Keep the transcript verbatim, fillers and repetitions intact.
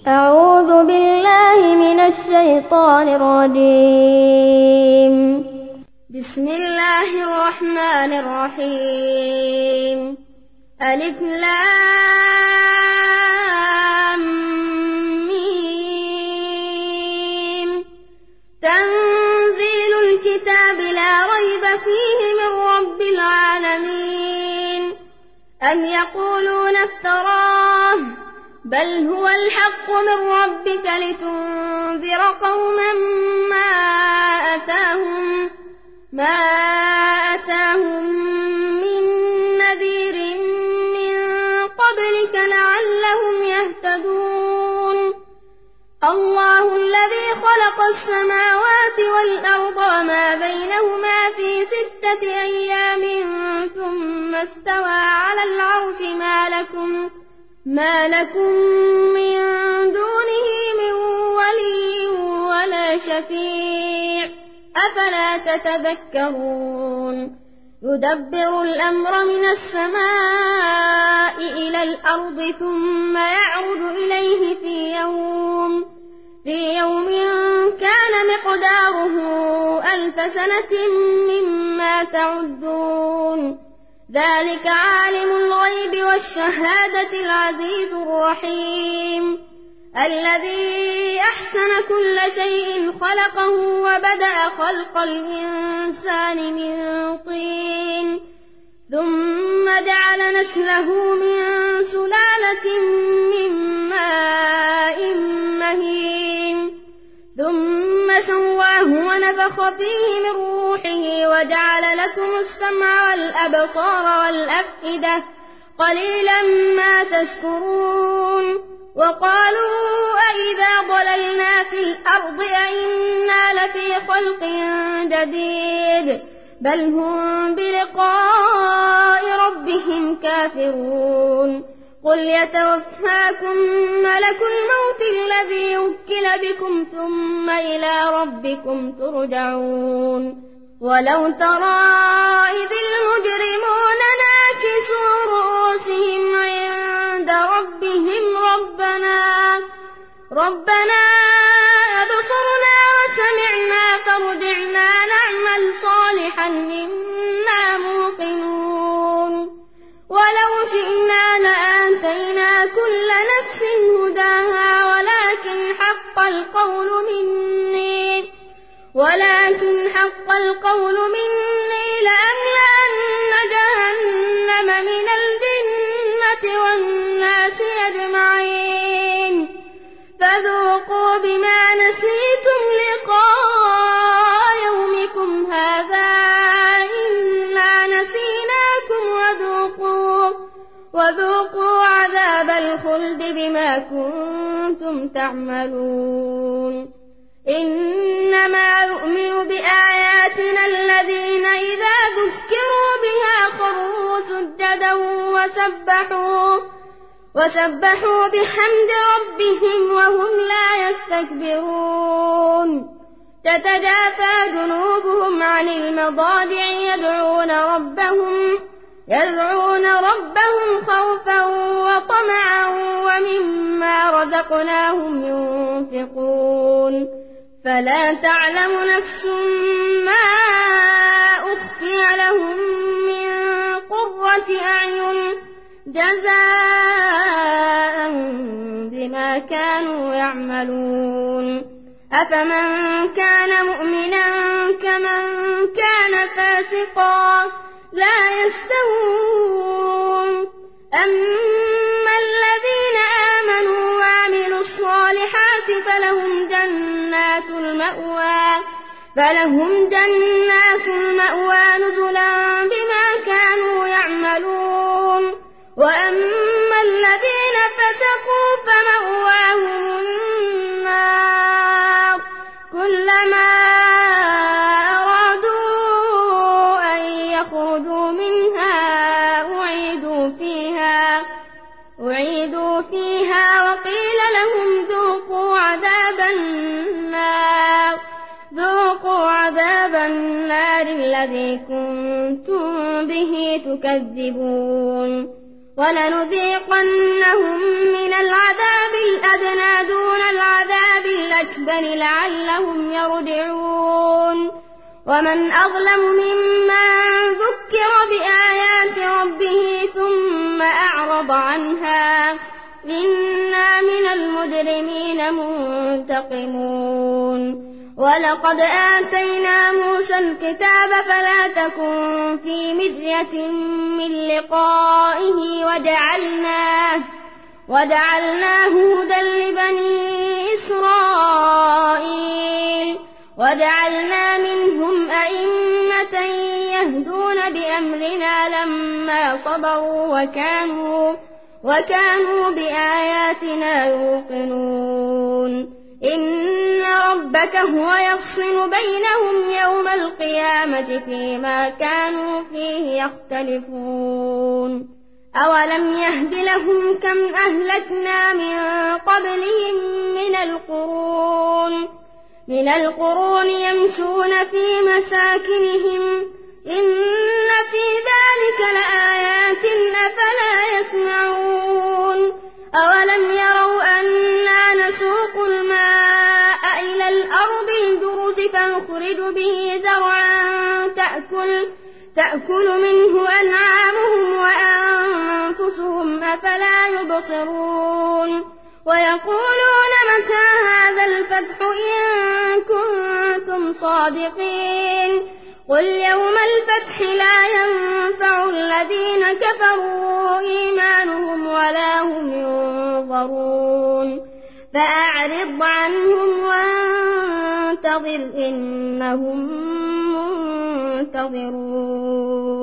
أعوذ بالله من الشيطان الرجيم. بسم الله الرحمن الرحيم. ألف لام ميم. تنزيل الكتاب لا ريب فيه من رب العالمين. أم يقولون افتراه بل هو الحق من ربك لتنذر قوما ما أتاهم ما أتاهم من نذير من قبلك لعلهم يهتدون. الله الذي خلق السماوات والأرض وما بينهما في ستة أيام ثم استوى على العرش ما لكم ما لكم من دونه من ولي ولا شفيع أفلا تتذكرون. يدبر الأمر من السماء إلى الأرض ثم يعرج إليه في يوم في يوم كان مقداره ألف سنة مما تعدون. ذلك عالم الغيب والشهادة العزيز الرحيم الذي أحسن كل شيء خلقه وبدأ خلق الإنسان من طين ثم جعل نسله من سلالة من ماء مهين ثم سواه ونفخ فيه من روحه وجعل لكم السمع والأبصار والأفئدة قليلا ما تشكرون. وقالوا أئذا ضللنا في الأرض أئنا لفي خلق جديد بل هم بلقاء ربهم كافرون. قل يتوفاكم ملك الموت الذي وكل بكم ثم إلى ربكم ترجعون. ولو ترى إذ المجرمون ناكسوا رؤوسهم عند ربهم ربنا ربنا أبصرنا وسمعنا فارجعنا نعمل صالحا إنا موقنون. ولو شئنا لآتينا كل نفس هداها ولكن حق القول مني ولكن حق القول مني لأملأن جهنم من الجنة والناس أجمعين. فذوقوا بما نسيتم لقاء يومكم هذا إنا نسيناكم وذوقوا وذوقوا عذاب الخلد بما كنتم تعملون. إنما يؤمن بآياتنا الذين إذا ذكروا بها خروا سجدا وسبحوا وسبحوا بحمد ربهم وهم لا يستكبرون. تتجافى جنوبهم عن المضاجع يدعون ربهم يدعون ربهم خوفا وطمعا ومما رزقناهم ينفقون. فلا تعلم نفس ما أخفي لهم من قرة أعين جزاء بما كانوا يعملون. أفمن كان مؤمنا كمن كان فاسقا لا يستوون. أما الذين آمنوا وعملوا الصالحات فلهم جنات المأوى فلهم جنات المأوى نزلا بما كانوا يعملون. وأما الذين فسقوا فمأواهم النار كلما أرادوا أن يخرجوا منها أعيدوا فيها أعيدوا فيها وقيل لهم ذوقوا عذاب النار ذوقوا عذاب النار الذي كنتم به تكذبون. ولنذيقنهم من العذاب الأدنى دون الأكبر لعلهم يرجعون ومن أظلم ممن ذكر بآيات ربه ثم أعرض عنها إنا من المجرمين منتقمون ولقد آتينا موسى الكتاب فلا تكن في مرية من لقائه وجعلناه, وجعلناه هدى لبني إسرائيل وجعلنا منهم أئمة يهدون بأمرنا لما صبروا وكانوا, وكانوا بآياتنا يوقنون إن ربك هو يفصل بينهم يوم القيامة فيما كانوا فيه يختلفون أولم يهد لهم كم أهلكنا من قبلهم من القرون من القرون يمشون في مساكنهم إن في ذلك لآيات أفلا يسمعون أولم يروا أنا نسوق الماء إلى الأرض الجرز فنخرج به زرعا تأكل, تأكل منه أنعامهم وأنفسهم أفلا يبصرون ويقولون متى هذا الفتح إن كنتم صادقين قل يوم الفتح لا ينفع الذين كفروا إيمانهم ولا هم ينظرون فأعرض عنهم وانتظر إنهم منتظرون.